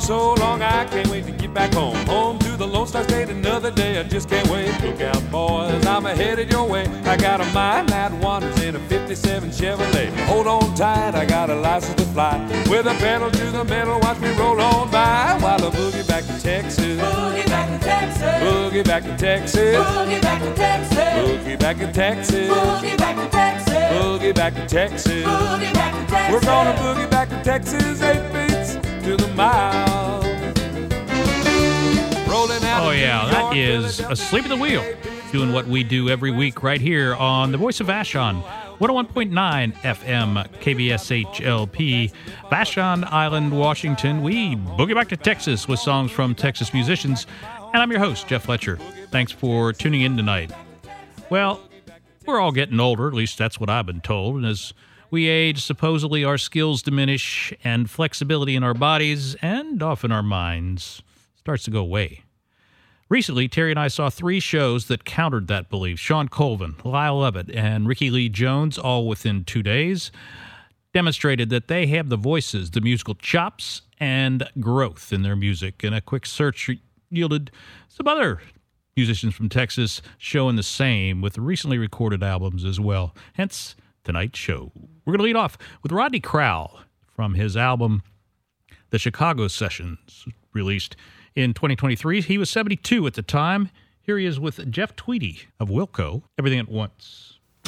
so long, I can't wait to get back home. Home to the Lone Star State another day, I just can't wait. Look out, boys, I'm headed your way. I got a mind that wanders in a 57 Chevrolet. Hold on tight, I got a license to fly. With a pedal to the metal, watch me roll on by. While I boogie back to Texas. Boogie back to Texas. Boogie back to Texas. Boogie back to Texas. Boogie back to Texas. Boogie back to Texas. Boogie back to Texas. Boogie back to Texas. We're gonna boogie back to Texas, 8 beats to the mile. Rolling out. Oh yeah, that is Asleep at the Wheel, doing what we do every week right here on the Voice of Vashon, 101.9 FM KBSHLP, Vashon Island, Washington. We boogie back to Texas with songs from Texas musicians, and I'm your host, Jeff Fletcher. Thanks for tuning in tonight. Well, we're all getting older, at least that's what I've been told, and as we age, supposedly our skills diminish and flexibility in our bodies and often our minds starts to go away. Recently, Terry and I saw 3 shows that countered that belief. Sean Colvin, Lyle Lovett, and Ricky Lee Jones, all within 2 days, demonstrated that they have the voices, the musical chops, and growth in their music. And a quick search yielded some other musicians from Texas showing the same with recently recorded albums as well. Hence, tonight's show. We're going to lead off with Rodney Crowell from his album, The Chicago Sessions, released in 2023. He was 72 at the time. Here he is with Jeff Tweedy of Wilco, Everything at Once.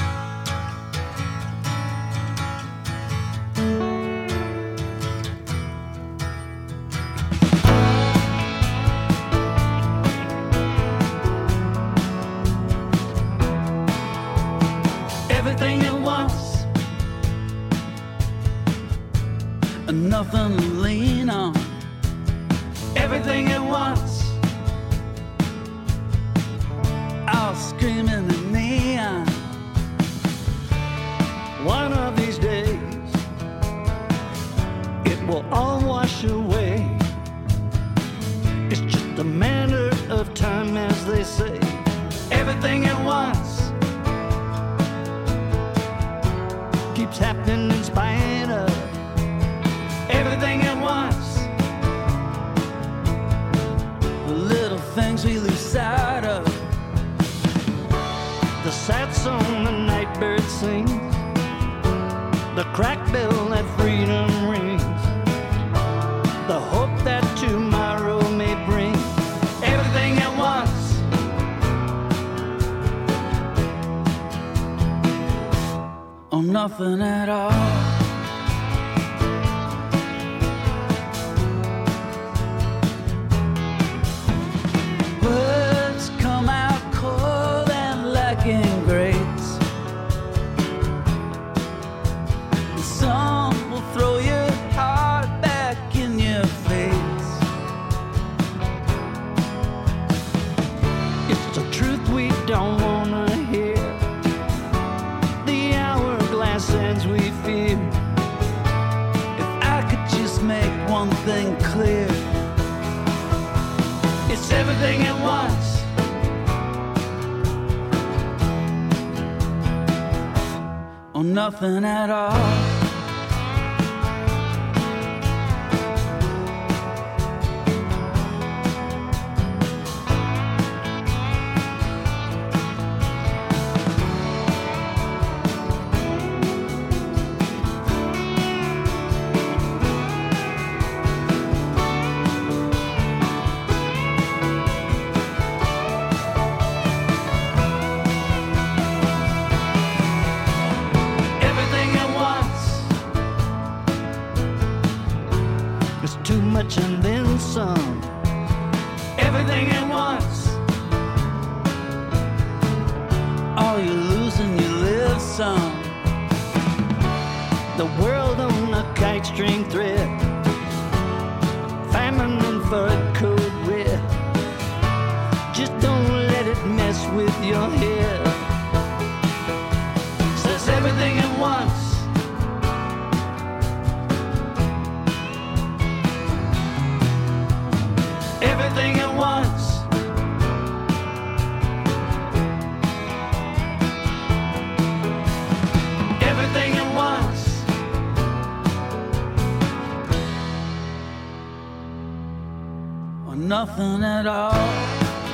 Everything at once, nothing to lean on. Everything at once, all screaming in neon. One of these days, it will all wash away. It's just a matter of time, as they say. Everything at once keeps happening in spite of everything at once. The little things we lose sight of. The sad song the night bird sings, the crack bell that freedom rings, the hope that tomorrow may bring. Everything at once. Oh, nothing at all. Words come out cold and lacking grace. Some will throw your heart back in your face. It's the truth we don't wanna hear. The hourglass ends we fear. If I could just make one thing clear, it's everything at once. Or nothing at all. And then some. Everything at once. All you lose and you live some. The world on a kite string thread. Famine and fur cold red. Just don't let it mess with your head. Says everything at once. Everything at once. Everything at once. nothing at all.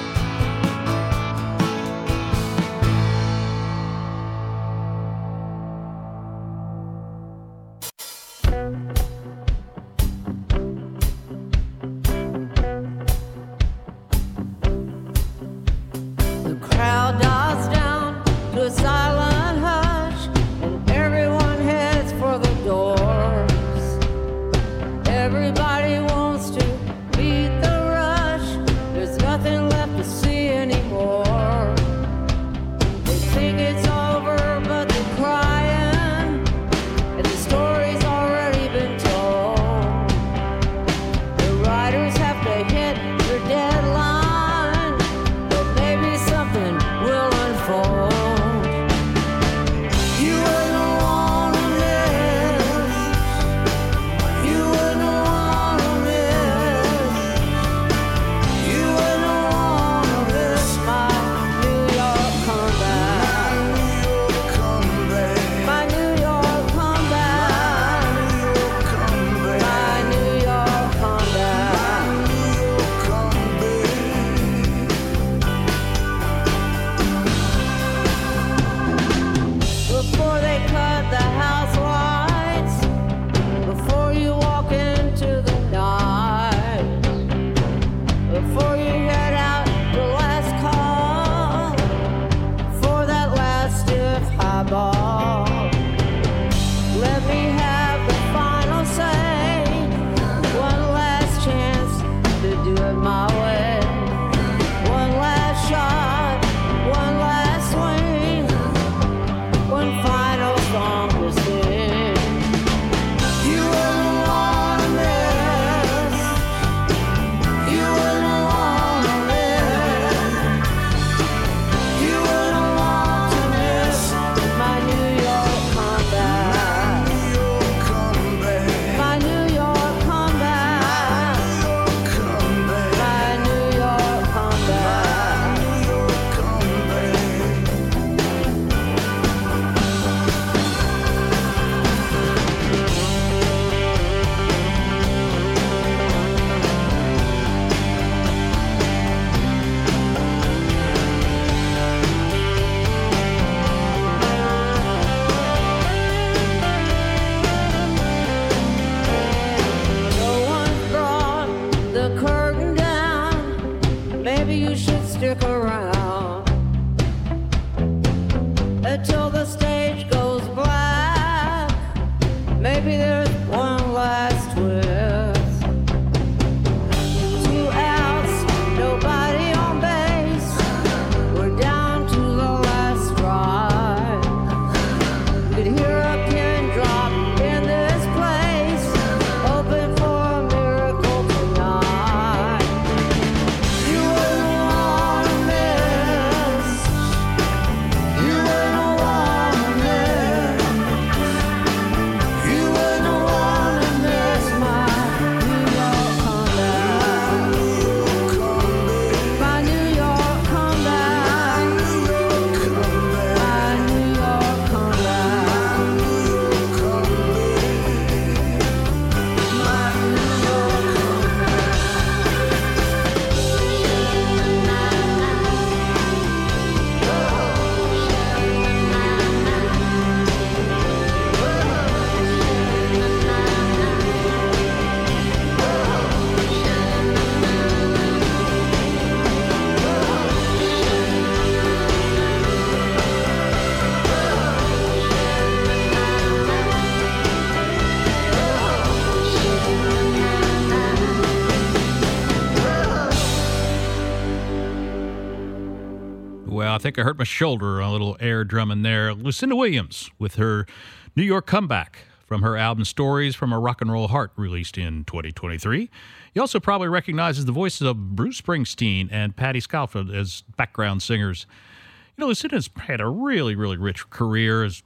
Well, I think I hurt my shoulder, a little air drumming there. Lucinda Williams with her New York comeback from her album Stories from a Rock and Roll Heart, released in 2023. You also probably recognizes the voices of Bruce Springsteen and Patti Scialfa as background singers. You know, Lucinda's had a really, really rich career as,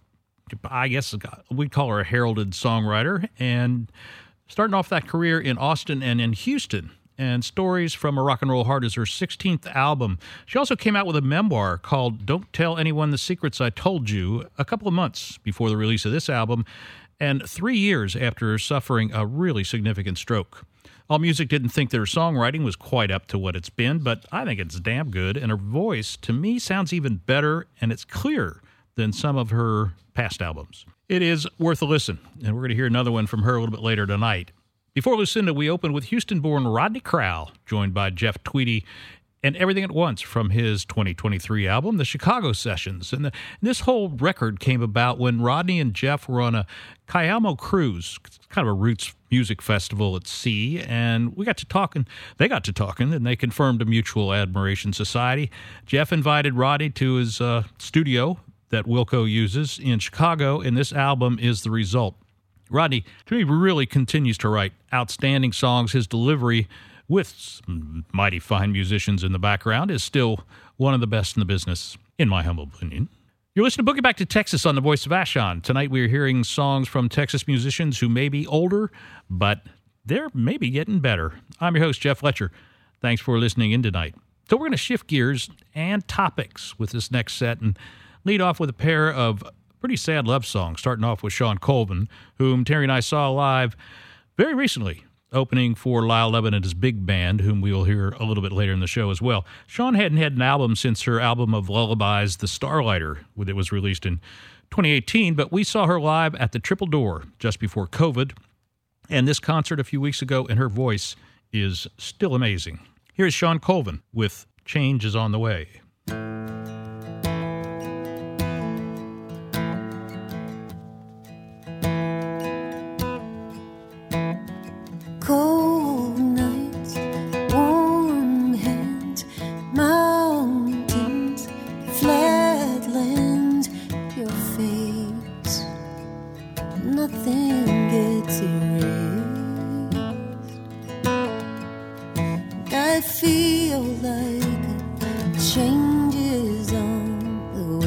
I guess we'd call her a heralded songwriter, and starting off that career in Austin and in Houston. And Stories from a Rock and Roll Heart is her 16th album. She also came out with a memoir called Don't Tell Anyone the Secrets I Told You a couple of months before the release of this album, and 3 years after suffering a really significant stroke. AllMusic didn't think their songwriting was quite up to what it's been, but I think it's damn good, and her voice, to me, sounds even better, and it's clearer than some of her past albums. It is worth a listen, and we're going to hear another one from her a little bit later tonight. Before Lucinda, we opened with Houston-born Rodney Crowell, joined by Jeff Tweedy, and Everything at Once from his 2023 album, The Chicago Sessions. And this whole record came about when Rodney and Jeff were on a Cayamo cruise, kind of a roots music festival at sea, and we got to talking. They got to talking, and they confirmed a mutual admiration society. Jeff invited Rodney to his studio that Wilco uses in Chicago, and this album is the result. Rodney, to me, really continues to write outstanding songs. His delivery, with some mighty fine musicians in the background, is still one of the best in the business, in my humble opinion. You're listening to Boogie Back to Texas on the Voice of Vashon. Tonight we're hearing songs from Texas musicians who may be older, but they're maybe getting better. I'm your host, Jeff Fletcher. Thanks for listening in tonight. So we're going to shift gears and topics with this next set and lead off with a pair of pretty sad love songs, starting off with Shawn Colvin, whom Terry and I saw live very recently, opening for Lyle Lovin and his big band, whom we will hear a little bit later in the show as well. Shawn hadn't had an album since her album of lullabies, The Starlighter, that was released in 2018, but we saw her live at the Triple Door just before COVID, and this concert a few weeks ago, and her voice is still amazing. Here's Shawn Colvin with Change is on the Way. Cold nights, warm hands, mountains, flatlands, your face, nothing gets erased. I feel like change is on the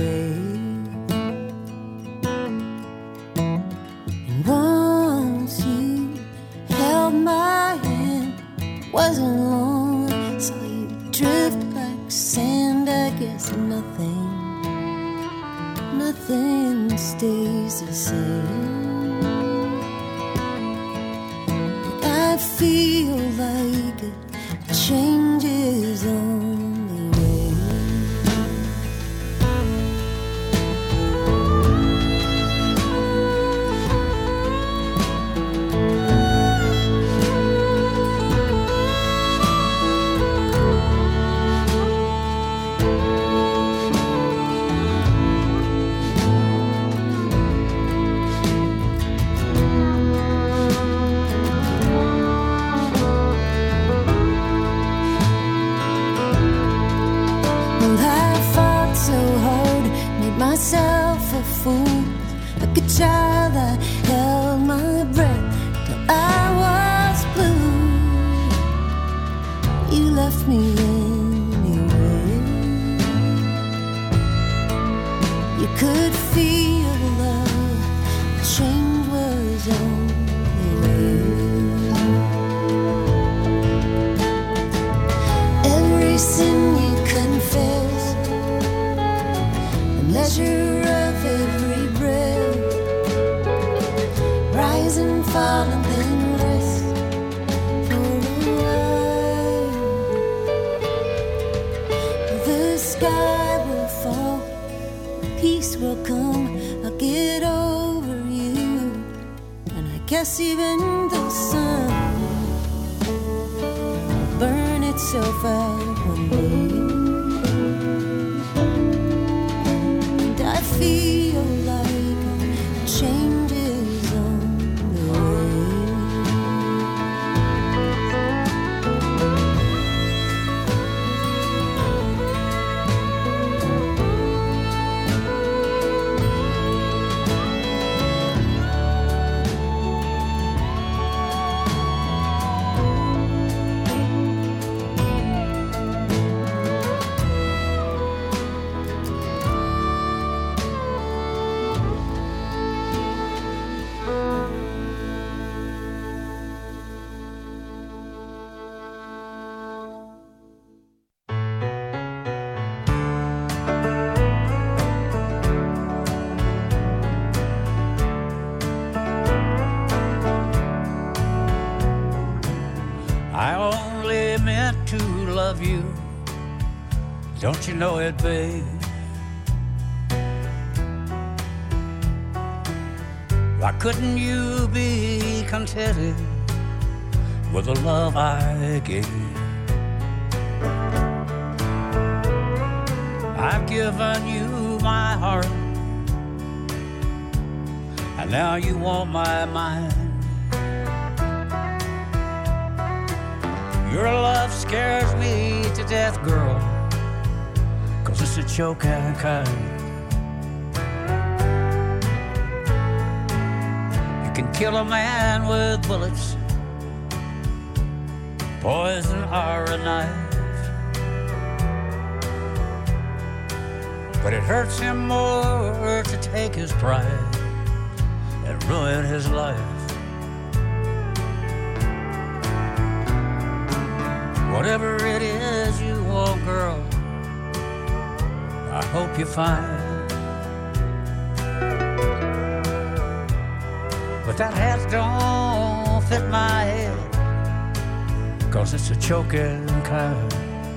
way. And once you held my hand, wasn't long, saw you drift like sand. I guess nothing stays the same. I feel like a change is on the way. Myself a fool, like a child. I held my breath till I was blue. You left me anyway. You could feel love, change was on the way. Every sin you confess, measure of every breath, rise and fall and then rest for a while. The sky will fall, peace will come, I'll get over you. And I guess even the sun will burn itself out one day. I feel like change is on the way. to love you. Don't you know it, babe? Why couldn't you be contented with the love I gave? I've given you my heart, and now you want my mind. Your love scares me to death, girl, 'cause it's a choking kind. You can kill a man with bullets, poison or a knife, but it hurts him more to take his pride and ruin his life. Whatever it is you want, girl, I hope you find. But that hat don't fit my head, 'cause it's a choking kind.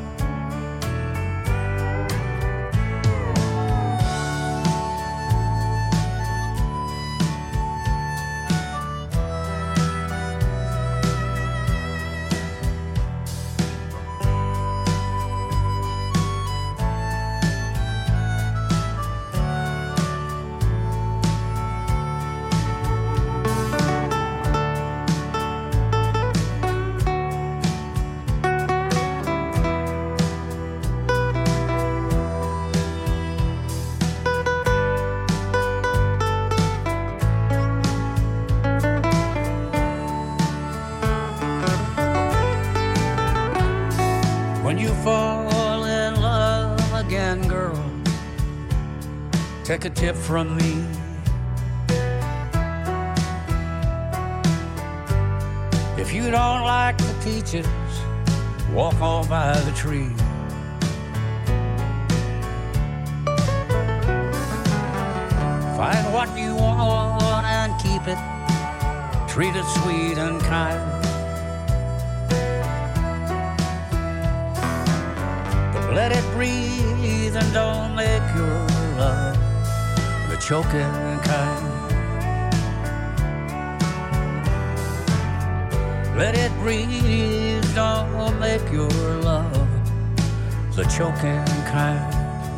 When you fall in love again, girl, take a tip from me. If you don't like the peaches, walk on by the tree. Find what you want and keep it, treat it sweet and kind. Let it breathe and don't make your love the choking kind. Let it breathe, don't make your love the choking kind.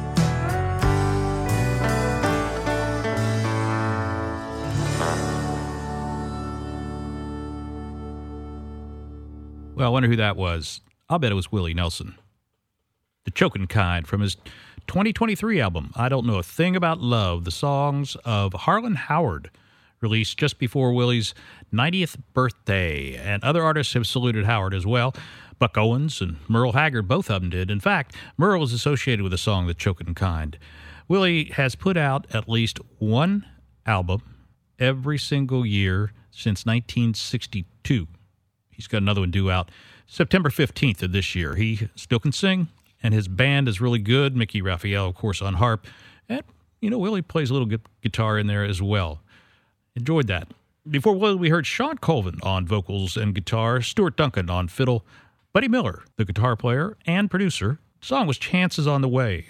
Well, I wonder who that was. I'll bet it was Willie Nelson. The Choking Kind from his 2023 album, I Don't Know a Thing About Love, the songs of Harlan Howard, released just before Willie's 90th birthday. And other artists have saluted Howard as well. Buck Owens and Merle Haggard, both of them did. In fact, Merle is associated with the song The Choking Kind. Willie has put out at least one album every single year since 1962. He's got another one due out September 15th of this year. He still can sing, and his band is really good. Mickey Raphael, of course, on harp. And, Willie plays a little guitar in there as well. Enjoyed that. Before Willie, we heard Sean Colvin on vocals and guitar, Stuart Duncan on fiddle, Buddy Miller, the guitar player and producer. The song was Changes on the Way,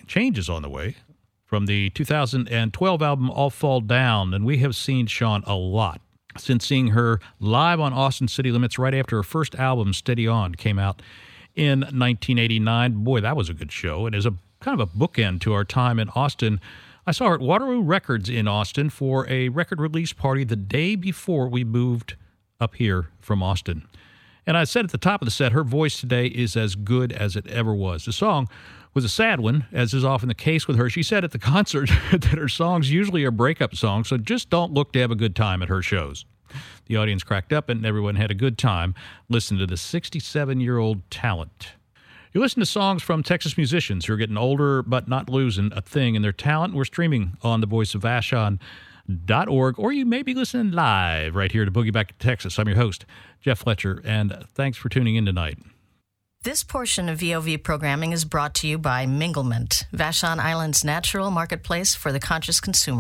from the 2012 album All Fall Down. And we have seen Sean a lot since seeing her live on Austin City Limits right after her first album, Steady On, came out in 1989. Boy, that was a good show. And as a kind of a bookend to our time in Austin, I saw her at Waterloo Records in Austin for a record release party the day before we moved up here from Austin. And I said at the top of the set, her voice today is as good as it ever was. The song was a sad one, as is often the case with her. She said at the concert that her songs usually are breakup songs, so just don't look to have a good time at her shows. The audience cracked up and everyone had a good time listening to the 67-year-old talent. You listen to songs from Texas musicians who are getting older but not losing a thing in their talent. We're streaming on thevoiceofvashon.org, or you may be listening live right here to Boogie Back to Texas. I'm your host, Jeff Fletcher, and thanks for tuning in tonight. This portion of VOV programming is brought to you by Minglement, Vashon Island's natural marketplace for the conscious consumer,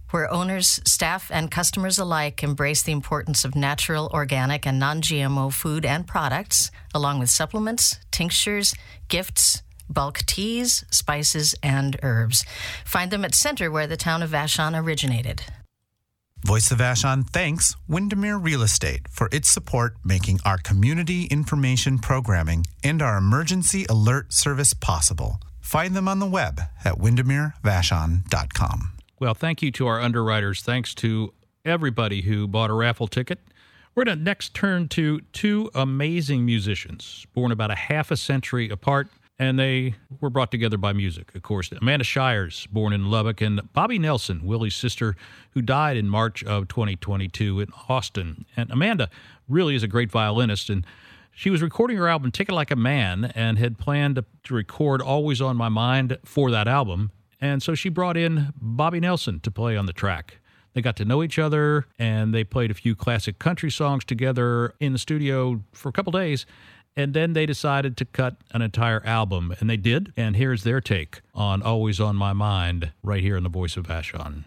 where owners, staff, and customers alike embrace the importance of natural, organic, and non-GMO food and products, along with supplements, tinctures, gifts, bulk teas, spices, and herbs. Find them at Center, where the town of Vashon originated. Voice of Vashon thanks Windermere Real Estate for its support making our community information programming and our emergency alert service possible. Find them on the web at windermerevashon.com. Well, thank you to our underwriters. Thanks to everybody who bought a raffle ticket. We're going to next turn to two amazing musicians, born about a half a century apart, and they were brought together by music. Of course, Amanda Shires, born in Lubbock, and Bobby Nelson, Willie's sister, who died in March of 2022 in Austin. And Amanda really is a great violinist, and she was recording her album Take It Like a Man and had planned to record Always on My Mind for that album. And so she brought in Bobby Nelson to play on the track. They got to know each other, and they played a few classic country songs together in the studio for a couple days. And then they decided to cut an entire album, and they did. And here's their take on Always on My Mind right here in the Voice of Vashon.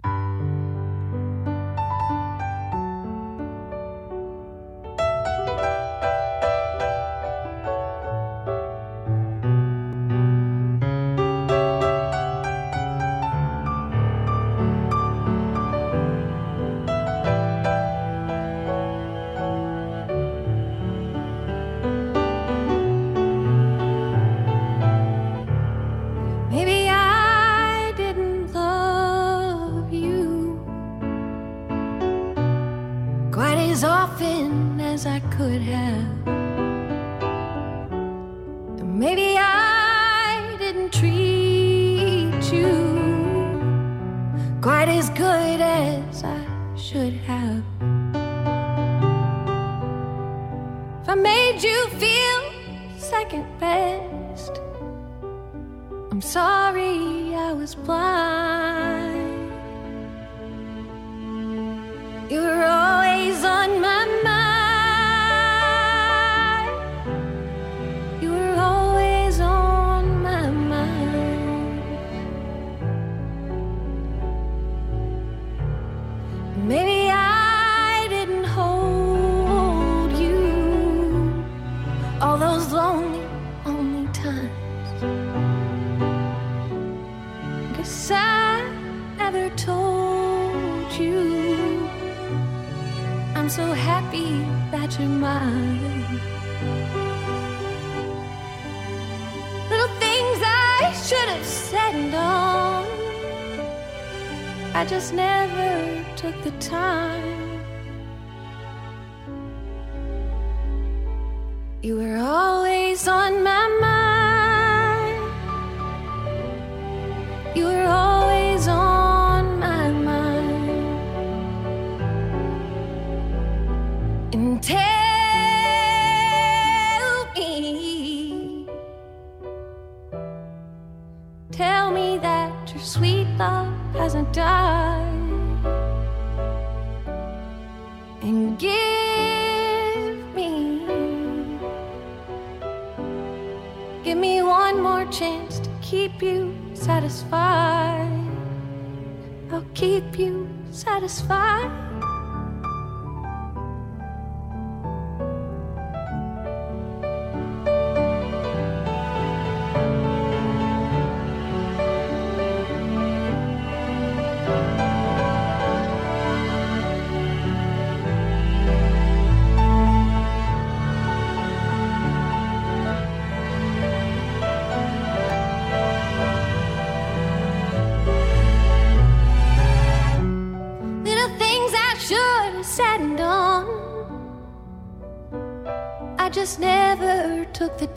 Maybe I didn't love you quite as often as I could have. Maybe I didn't treat you quite as good as I should have. If I made you feel second best, I'm sorry I was blind. You were always on my mind. You were always on my mind. Maybe I didn't hold you all those lonely times. I never told you I'm so happy that you're mine. Little things I should have said and done, I just never took the time. You were always on my mind. You were always on my mind. And tell me that your sweet love hasn't died. And give me one more chance to keep you satisfied. I'll keep you satisfied. Just never took the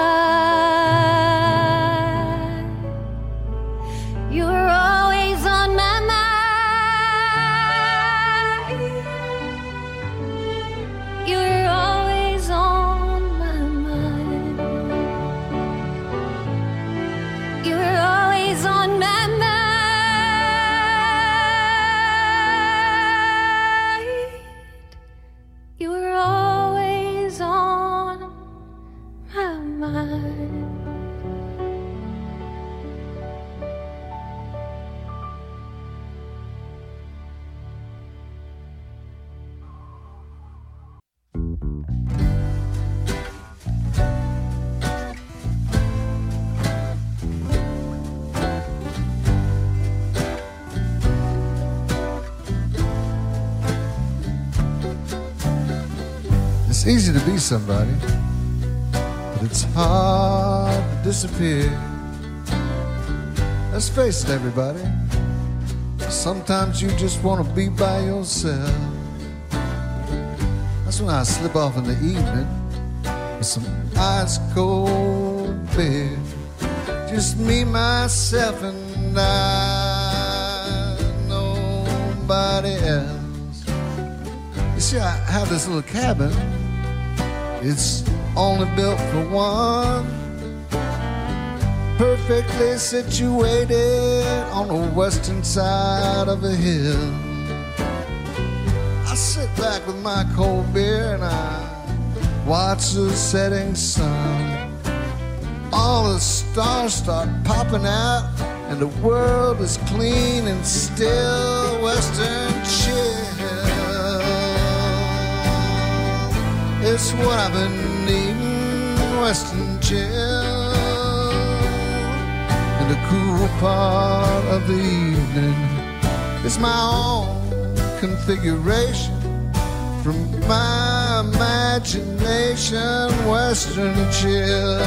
time. You were always on my mind. You were always on my mind. You were always on my mind. You were always on my mind. It's easy to be somebody, but it's hard to disappear. Let's face it, everybody. Sometimes you just want to be by yourself. That's when I slip off in the evening with some ice cold beer. Just me, myself, and I, nobody else. You see, I have this little cabin. It's only built for one. Perfectly situated on the western side of a hill. I sit back with my cold beer and I watch the setting sun. All the stars start popping out and the world is clean and still. Western chill, it's what I've been needing. Western chill. The cool part of the evening is my own configuration from my imagination. Western chill.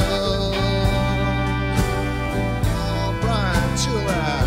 Oh, Brian, chill out.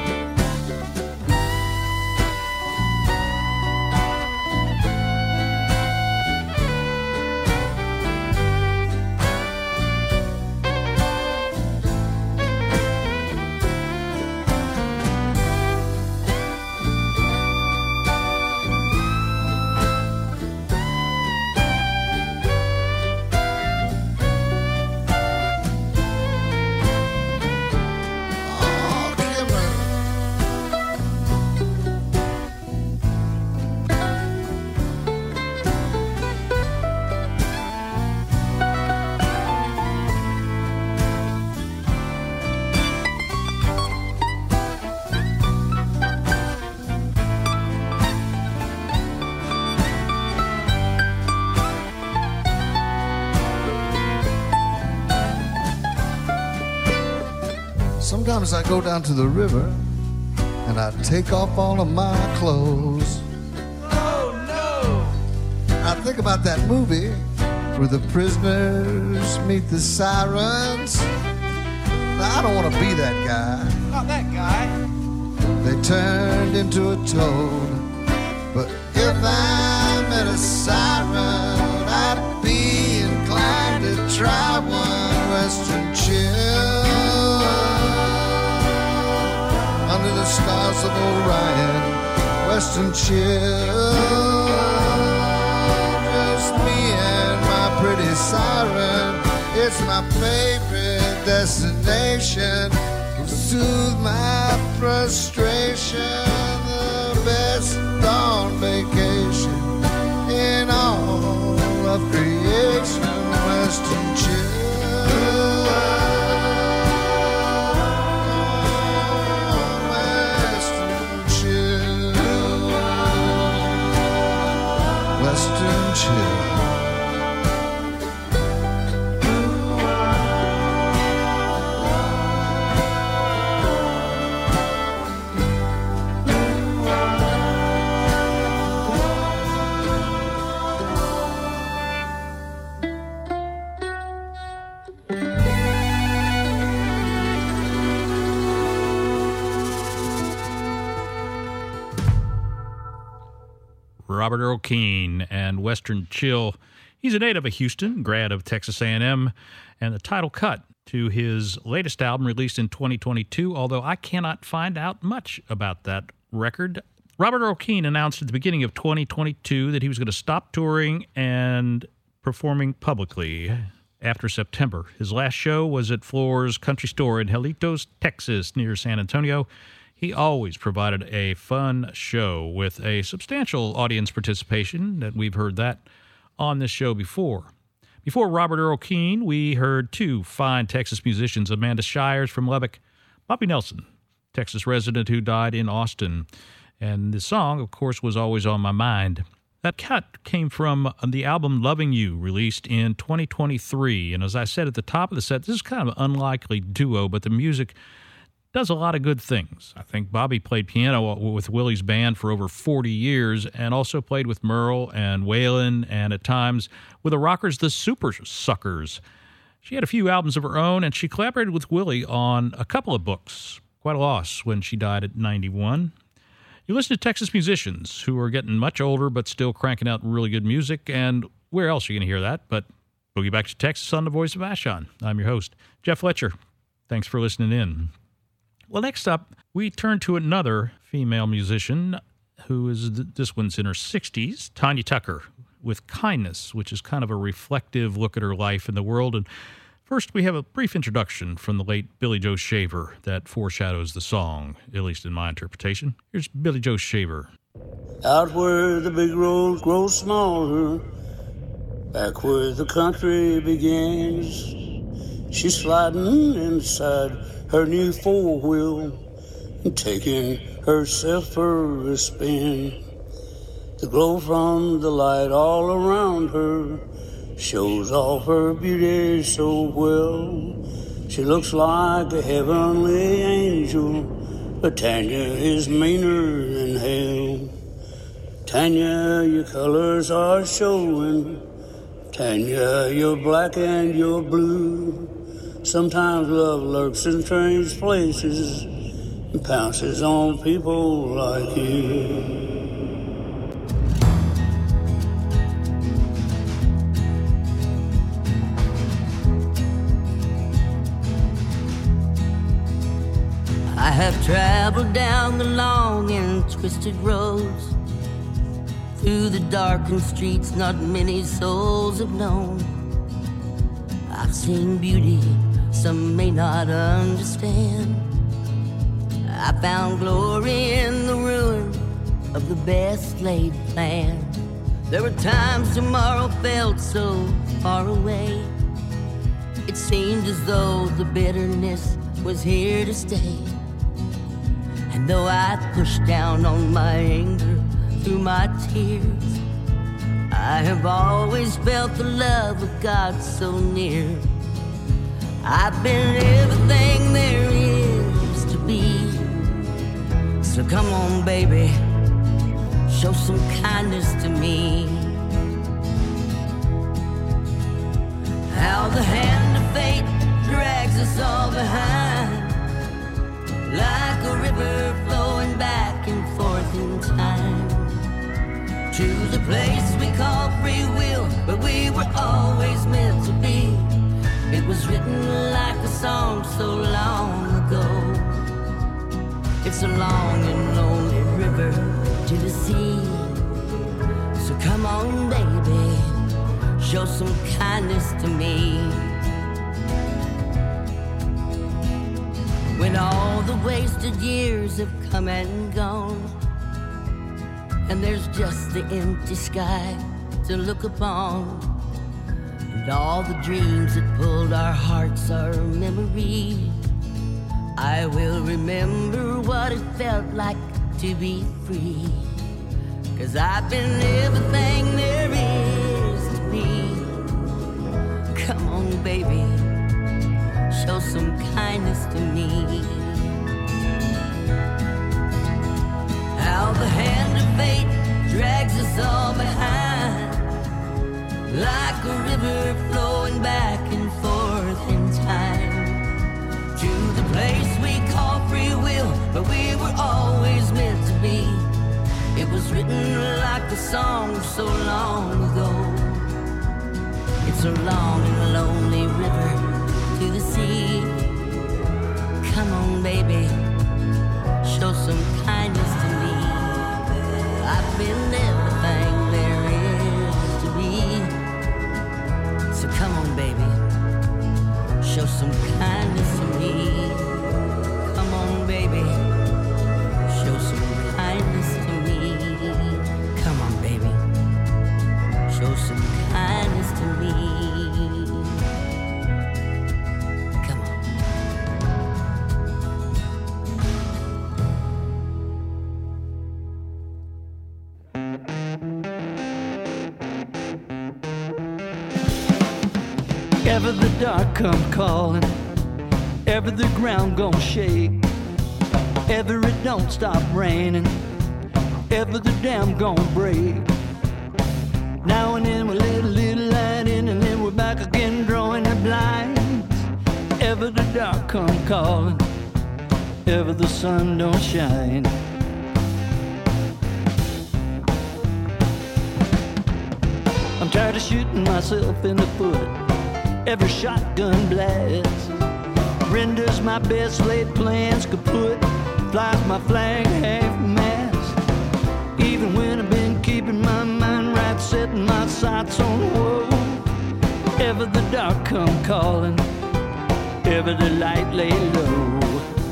Sometimes I go down to the river and I take off all of my clothes. Oh no! I think about that movie where the prisoners meet the sirens. Now, I don't want to be that guy. Not that guy. They turned into a toad. But if I met a siren, I'd be inclined to try one. Western chill. Under the stars of Orion, Western chill. Just me and my pretty siren. It's my favorite destination to soothe my frustration. The best on vacation in all of creation. Western chill. Western chill. Robert Earl Keen and Western Chill. He's a native of Houston, grad of Texas A&M, and the title cut to his latest album released in 2022, although I cannot find out much about that record. Robert Earl Keen announced at the beginning of 2022 that he was going to stop touring and performing publicly after September. His last show was at Floor's Country Store in Jelitos, Texas, near San Antonio. He always provided a fun show with a substantial audience participation, that we've heard that on this show before. Before Robert Earl Keen, we heard two fine Texas musicians, Amanda Shires from Lubbock, Bobby Nelson, Texas resident who died in Austin. And the song, of course, was Always on My Mind. That cut came from the album Loving You, released in 2023. And as I said at the top of the set, this is kind of an unlikely duo, but the music does a lot of good things. I think Bobby played piano with Willie's band for over 40 years and also played with Merle and Waylon and at times with the rockers, the Super Suckers. She had a few albums of her own, and she collaborated with Willie on a couple of books. Quite a loss when she died at 91. You listen to Texas musicians who are getting much older but still cranking out really good music, and where else are you going to hear that but Boogie Back to Texas on the Voice of Vashon. I'm your host, Jeff Fletcher. Thanks for listening in. Well, next up, we turn to another female musician who is, this one's in her 60s, Tanya Tucker, with Kindness, which is kind of a reflective look at her life in the world. And first, we have a brief introduction from the late Billy Joe Shaver that foreshadows the song, at least in my interpretation. Here's Billy Joe Shaver. Out where the big roads grow smaller, back where the country begins, she's sliding inside her new four-wheel and taking herself for a spin. The glow from the light all around her shows off her beauty so well. She looks like a heavenly angel, but Tanya is meaner than hell. Tanya, your colors are showing. Tanya, you're black and you're blue. Sometimes love lurks in strange places and pounces on people like you. I have traveled down the long and twisted roads, through the darkened streets not many souls have known. I've seen beauty some may not understand. I found glory in the ruin of the best laid plan. There were times tomorrow felt so far away. It seemed as though the bitterness was here to stay. And though I pushed down on my anger through my tears, I have always felt the love of God so near. I've been everything there is to be. So come on, baby, show some kindness to me. How the hand of fate drags us all behind, like a river flowing back and forth in time, to the place we call free will, where we were always meant to be. It was written like a song so long ago. It's a long and lonely river to the sea. So come on, baby, show some kindness to me. When all the wasted years have come and gone, and there's just the empty sky to look upon, and all the dreams that pulled our hearts are memories, I will remember what it felt like to be free. 'Cause I've been everything there is to be. Come on, baby, show some kindness to me. How the hand of fate drags us all behind, like a river flowing back and forth in time, to the place we call free will, but we were always meant to be. It was written like a song so long ago. It's a long and lonely river to the sea. Come on, baby, show some kindness to me. I've been everything there is to be. So come on, baby, show some kindness to me. Come on, baby, show some kindness to me. Come on, baby, show some kindness to me. Come on. Ever the dark come calling, ever the ground gon' shake, Ever it don't stop raining, ever the dam gon' break. Now and then we let a little light in, and then we're back again drawing the blinds. Ever the dark come calling, ever the sun don't shine. I'm tired of shooting myself in the foot. Every shotgun blast renders my best laid plans kaput. Flies my flag half-mast. Even when I've been keeping my mind right, setting my sights on woe. Ever the dark come calling, ever the light lay low.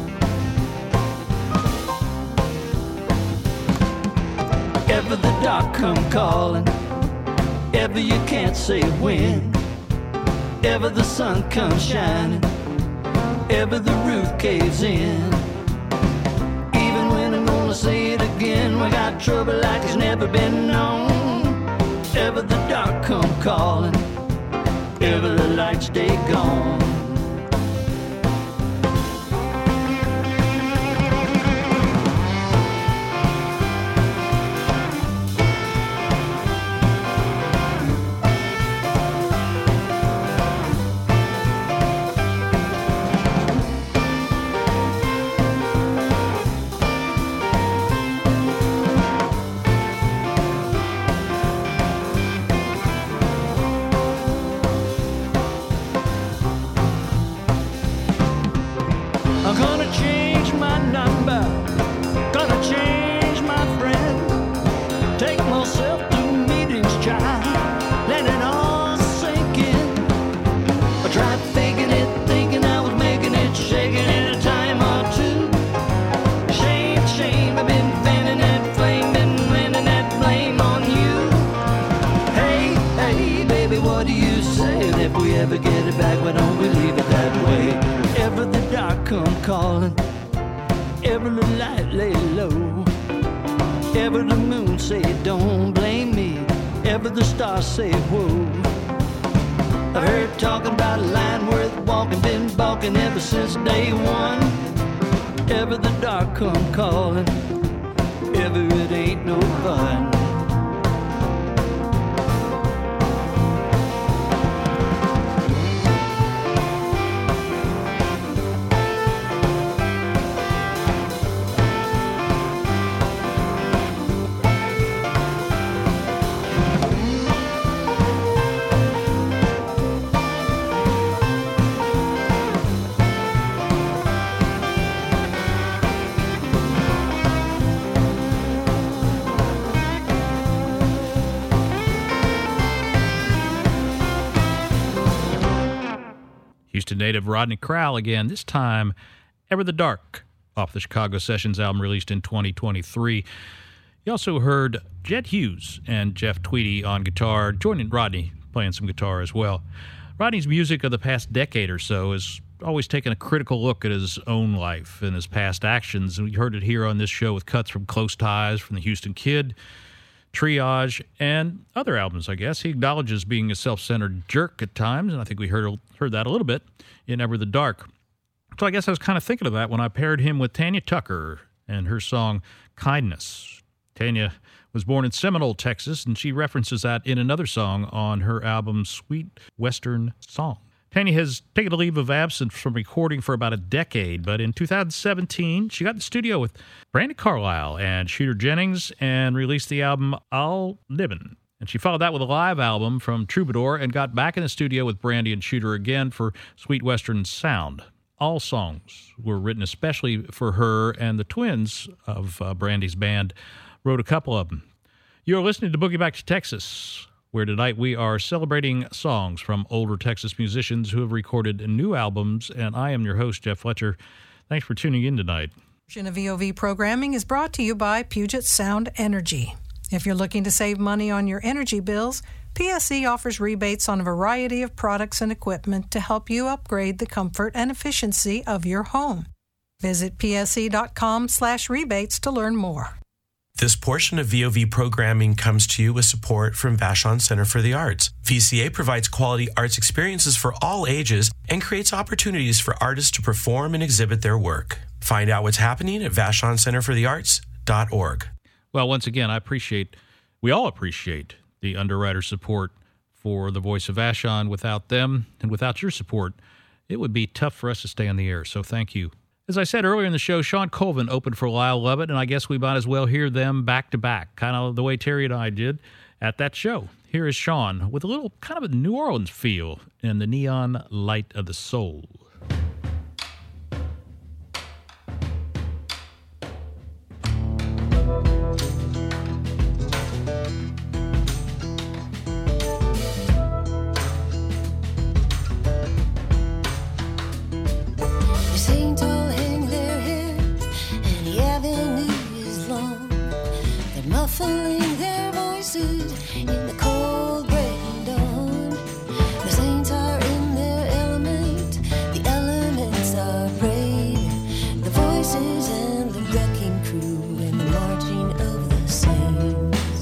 Ever the dark come calling, ever you can't say when. Ever the sun comes shining, ever the roof caves in. Even when I'm gonna say it again, we got trouble like it's never been known. Ever the dark come calling, ever the light stay gone. Say whoa. I've heard talking about a line worth walking, been balking ever since day one. Ever the dark come calling, ever it ain't no fun. Native Rodney Crowell again, this time Ever the Dark, off the Chicago Sessions album released in 2023. You also heard Jed Hughes and Jeff Tweedy on guitar, joining Rodney playing some guitar as well. Rodney's music of the past decade or so has always taken a critical look at his own life and his past actions, and we heard it here on this show with cuts from Close Ties, from the Houston Kid, Triage, and other albums, I guess. He acknowledges being a self-centered jerk at times, and I think we heard that a little bit in Ever the Dark. So I guess I was kind of thinking of that when I paired him with Tanya Tucker and her song Kindness. Tanya was born in Seminole, Texas, and she references that in another song on her album Sweet Western Song. Tanya has taken a leave of absence from recording for about a decade, but in 2017, she got in the studio with Brandi Carlile and Shooter Jennings and released the album I'll Livin'. And she followed that with a live album from Troubadour and got back in the studio with Brandi and Shooter again for Sweet Western Sound. All songs were written especially for her, and the twins of Brandi's band wrote a couple of them. You're listening to Boogie Back to Texas, where tonight we are celebrating songs from older Texas musicians who have recorded new albums, and I am your host, Jeff Fletcher. Thanks for tuning in tonight. The VOV programming is brought to you by Puget Sound Energy. If you're looking to save money on your energy bills, PSE offers rebates on a variety of products and equipment to help you upgrade the comfort and efficiency of your home. Visit pse.com/rebates to learn more. This portion of VOV programming comes to you with support from Vashon Center for the Arts. VCA provides quality arts experiences for all ages and creates opportunities for artists to perform and exhibit their work. Find out what's happening at VashonCenterForTheArts.org. Well, once again, we all appreciate the underwriter support for the Voice of Vashon. Without them and without your support, it would be tough for us to stay on the air, so thank you. As I said earlier in the show, Sean Colvin opened for Lyle Lovett, and I guess we might as well hear them back-to-back, kind of the way Terry and I did at that show. Here is Sean with a little kind of a New Orleans feel in the neon light of the soul. Muffling their voices in the cold breaking dawn. The saints are in their element, the elements are brave. The voices and the wrecking crew and the marching of the saints.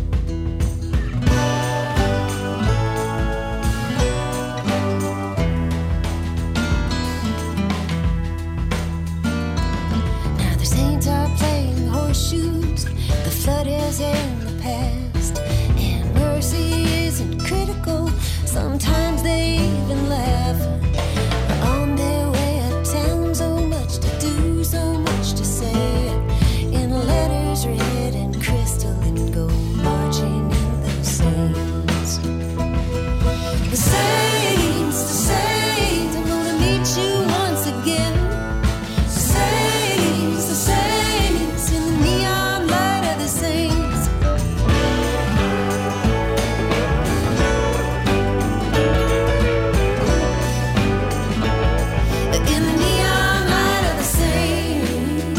Now the saints are playing horseshoes. The flood is in the past, and mercy isn't critical. Sometimes they even laugh. We're on their way uptown, so much to do, so much to say. In letters red and crystal and gold, marching in the saints. The saints, I'm gonna meet you once again. The saints in the neon light of the saints. In the neon light of the saints.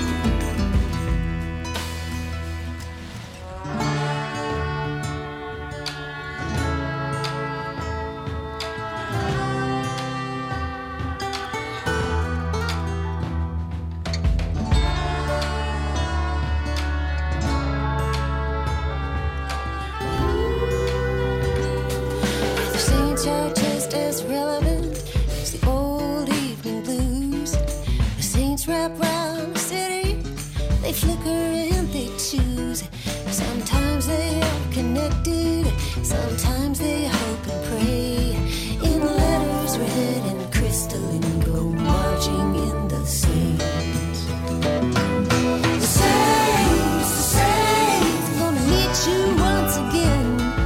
The saints are just as relevant as the old evening blues. The saints wrap round the city, they flicker and they choose. Sometimes they are connected, sometimes they hope and pray. In letters red and crystal and gold, marching in the saints. The saints, I'm gonna meet you once again.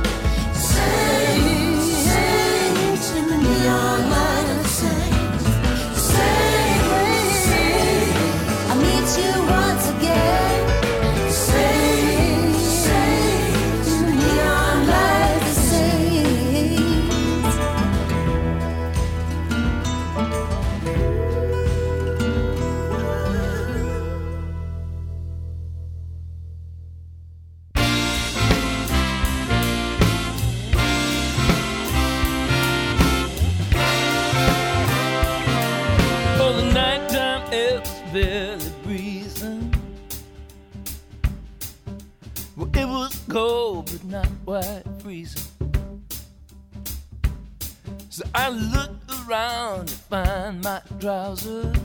Saints in the neon light of the saints. Saints, I'll meet you once again. Saints in the neon light of the saints. Oh, the nighttime air's barely breathing. Well, it was cold, but not quite freezing. So I looked around to find my trousers,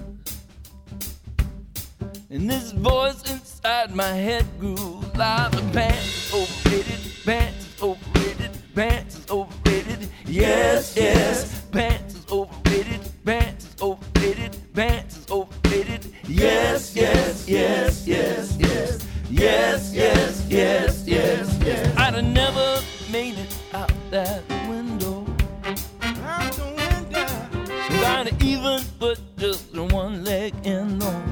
and this voice inside my head grew loud. Pants is overrated, pants is overrated, pants is overrated. Yes, yes, pants is overrated, pants is overrated, pants is overrated. Yes, yes, yes, yes, yes, yes, yes, yes, yes, yes. I'd have never made it out that window. Out the window. I'd have even put just one leg in though.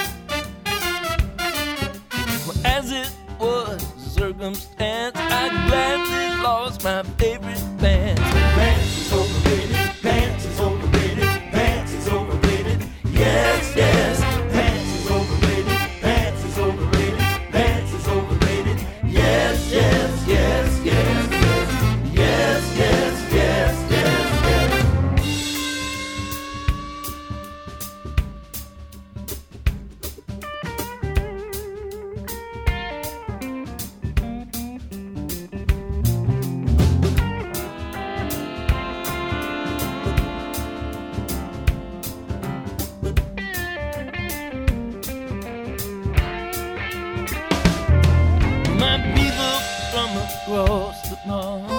Well, as it was circumstance, I gladly lost my favorite pants. Pants is overrated, pants is overrated, pants is overrated. Yes, yes, pants is overrated, pants is overrated, pants is overrated. Yes, yes, yes, yes, yes, yes, yes, yes, yes, yes. across the pond.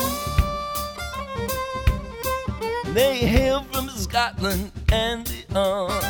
They hail from Scotland and beyond.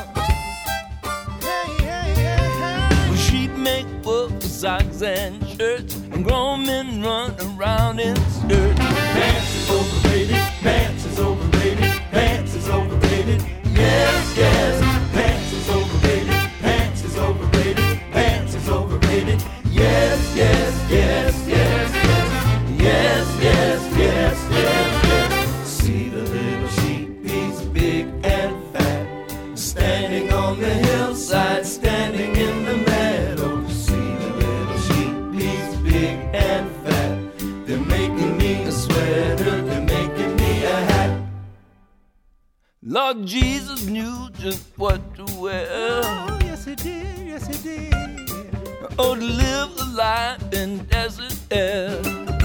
Sheep make wool for socks and shirts, and grown men run around in skirts. Pants is overrated, pants is overrated, pants is overrated. Yes, yes, pants is overrated, pants is overrated, pants is overrated. Yes, yes, yes, yes, yes, yes, yes, yes, yes, yes. See the little sheep, he's big and fat, standing on the hillside, standing in the meadow. See the little sheep, he's big and fat. They're making me a sweater, they're making me a hat. Lord Jesus knew just what to wear. Oh, yes he did, yes he did. Oh, to live a life in desert air.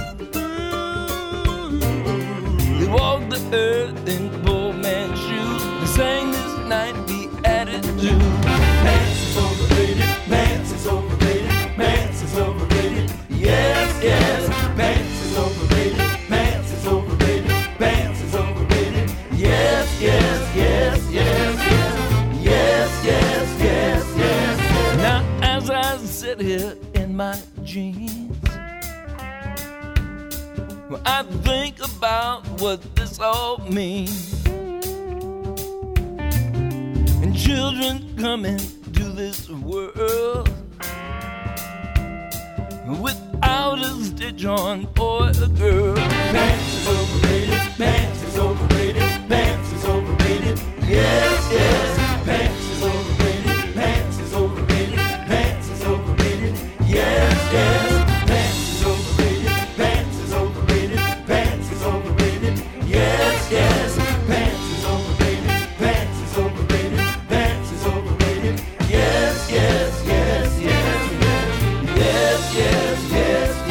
He walked the earth in poor man's shoes and sang this night he added to. Pants is overrated, pants is overrated, pants is overrated. Yes, yes, pants is overrated, pants is overrated, pants is overrated. Yes, yes, yes, yes, yes, yes, yes, yes, yes, yes. Now as I sit here in my jeans, I think about what this all means. And children coming to this world without a stitch on boy or girl. Pants is overrated, pants is overrated, pants is overrated. Yes, yes, pants is overrated, pants is overrated, pants is overrated. Yes, yes, pants is overrated, pants is overrated, pants is overrated. Yes, yes, pants is overrated, pants is overrated, pants is overrated. Yes, yes, yes, yes, yes, yes, yes,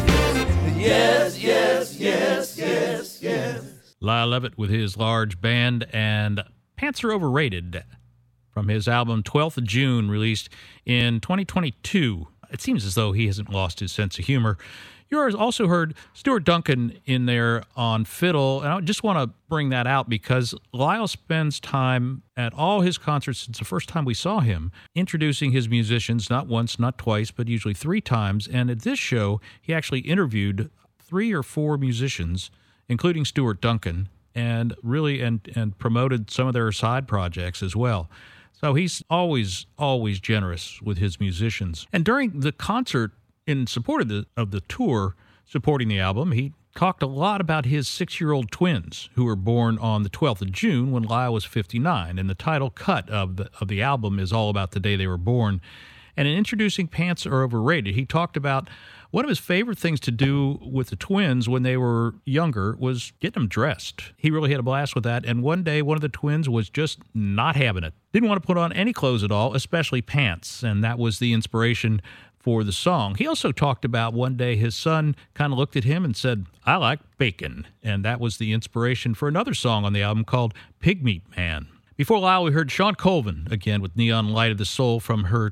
yes, yes, yes, yes, yes. Lyle Lovett with his large band and Pants Are Overrated from his album 12th of June, released in 2022. It seems as though he hasn't lost his sense of humor. You also heard Stuart Duncan in there on fiddle, and I just want to bring that out because Lyle spends time at all his concerts since the first time we saw him, introducing his musicians, not once, not twice, but usually 3 times. And at this show, he actually interviewed 3 or 4 musicians, including Stuart Duncan, and really and promoted some of their side projects as well. So he's always generous with his musicians. And during the concert in support of the tour supporting the album, he talked a lot about his 6-year-old twins who were born on the 12th of June when Lyle was 59. And the title cut of the album is all about the day they were born. And in introducing Pants Are Overrated, he talked about one of his favorite things to do with the twins when they were younger was get them dressed. He really had a blast with that. And one day, one of the twins was just not having it. Didn't want to put on any clothes at all, especially pants. And that was the inspiration for the song. He also talked about one day his son kind of looked at him and said, "I like bacon." And that was the inspiration for another song on the album called Pig Meat Man. Before Lyle, we heard Shawn Colvin again with Neon Light of the Soul from her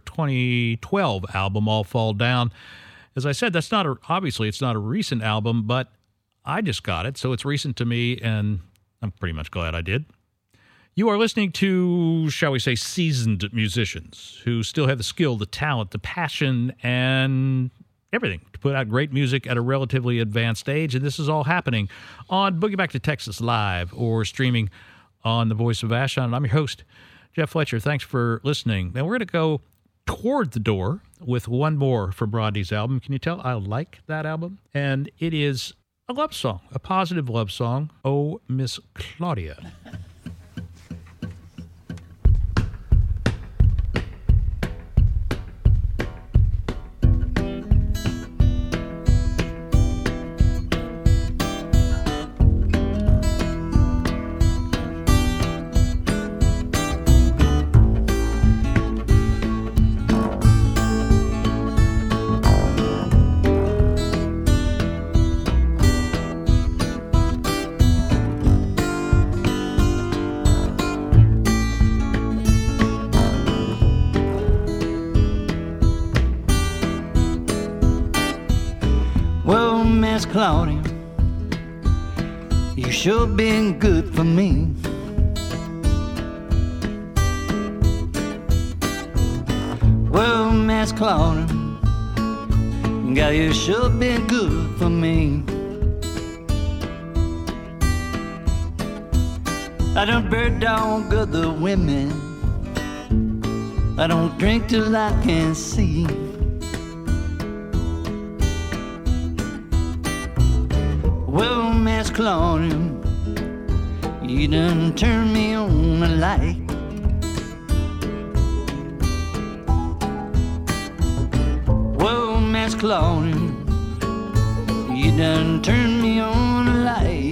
2012 album, All Fall Down. As I said, obviously it's not a recent album, but I just got it, so it's recent to me, and I'm pretty much glad I did. You are listening to, shall we say, seasoned musicians who still have the skill, the talent, the passion, and everything to put out great music at a relatively advanced age, and this is all happening on Boogie Back to Texas Live or streaming on the Voice of Vashon. I'm your host, Jeff Fletcher. Thanks for listening. Now we're going to go toward the door with one more from Rodney's album. Can you tell I like that album? And it is a love song, a positive love song, Oh, Miss Claudia. Claudia, you sure been good for me. Well, Miss Claudia, girl, you sure been good for me. I done bird dog other women, I don't drink till I can see. Well, Miss Claudia, you done turned me on a light. Well, Miss Claudia, you done turned me on a light.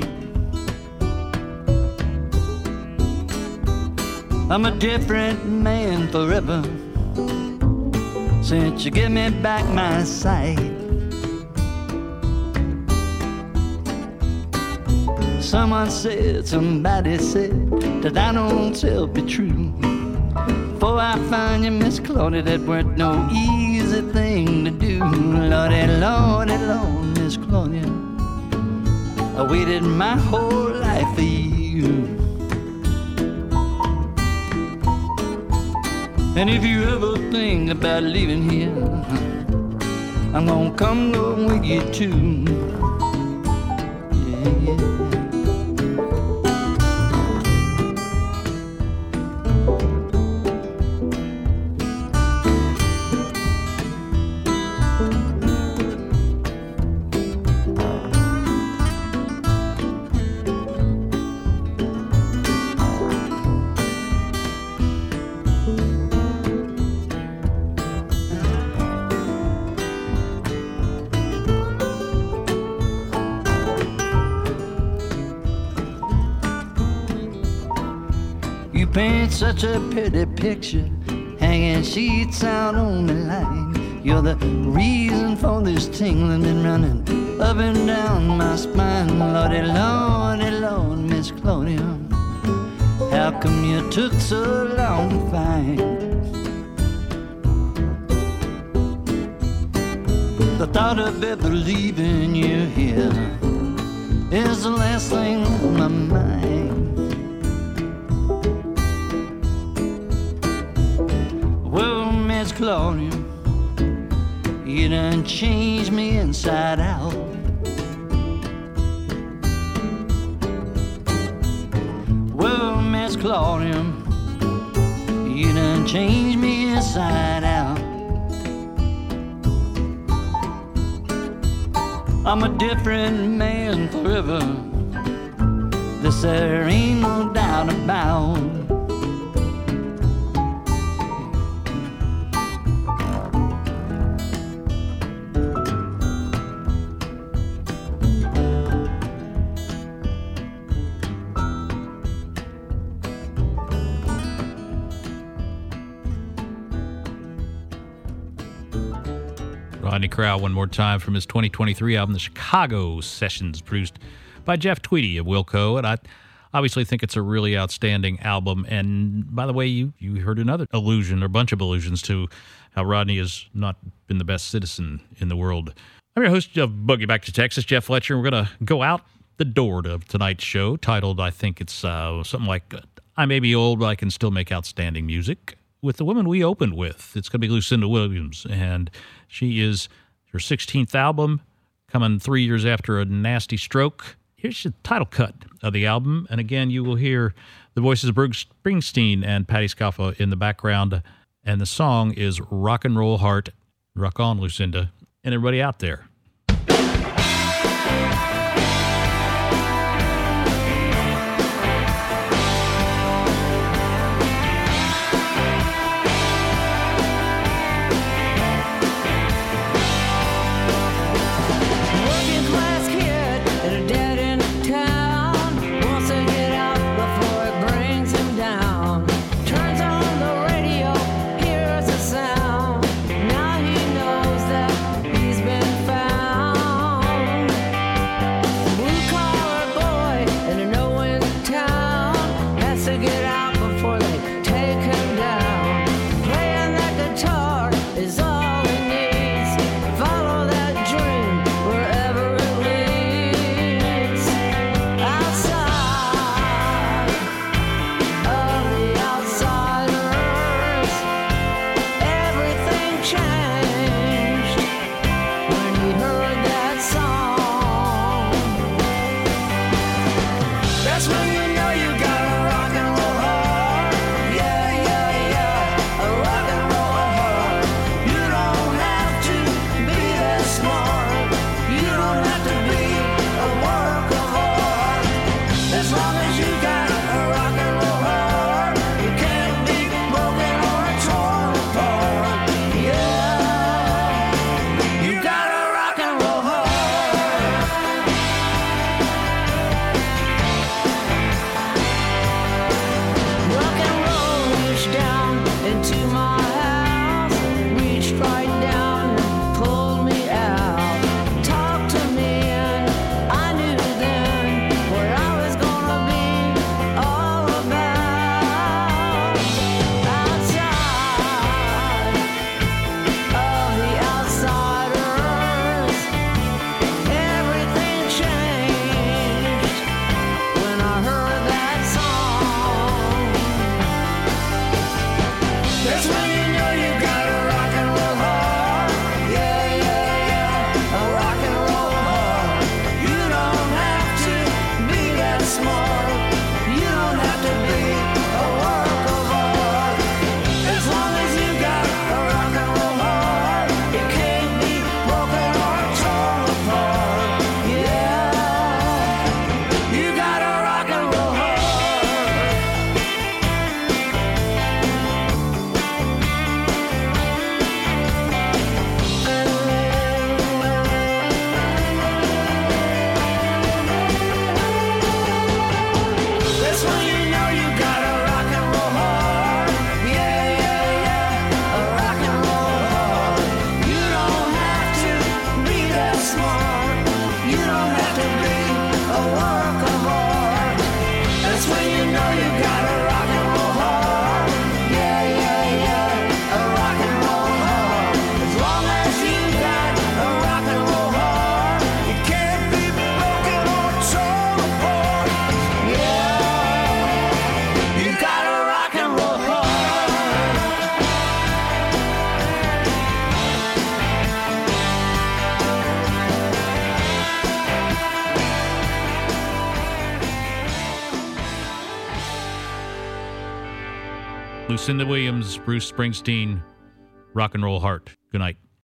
I'm a different man forever since you give me back my sight. Somebody said that I don't tell be true. Before I find you, Miss Claudia, that weren't no easy thing to do. Lordy, Lordy, Lord, Miss Claudia, I waited my whole life for you. And if you ever think about leaving here, I'm gonna come go with you too. Yeah, yeah. Paint such a pretty picture, hanging sheets out on the line. You're the reason for this tingling and running up and down my spine. Lordy, Lordy, Lord, Miss Claudia, how come you took so long to find? The thought of ever leaving you here is the last thing on my mind. Miss Claudia, you done changed me inside out. Well, Miss Claudia, you done changed me inside out. I'm a different man forever, this there ain't no doubt about. Rodney Crowell one more time from his 2023 album, The Chicago Sessions, produced by Jeff Tweedy of Wilco. And I obviously think it's a really outstanding album. And by the way, you heard another allusion, or a bunch of allusions to how Rodney has not been the best citizen in the world. I'm your host of Boogie Back to Texas, Jeff Fletcher. We're going to go out the door to tonight's show, titled, I think it's something like, I May Be Old, But I Can Still Make Outstanding Music, with the woman we opened with. It's going to be Lucinda Williams, and she is her 16th album, coming 3 years after a nasty stroke. Here's the title cut of the album, and again, you will hear the voices of Bruce Springsteen and Patti Scialfa in the background, and the song is Rock and Roll Heart. Rock on, Lucinda, and everybody out there. Now he knows that he's been found. Lucinda Williams, Bruce Springsteen, Rock and Roll Heart. Good night.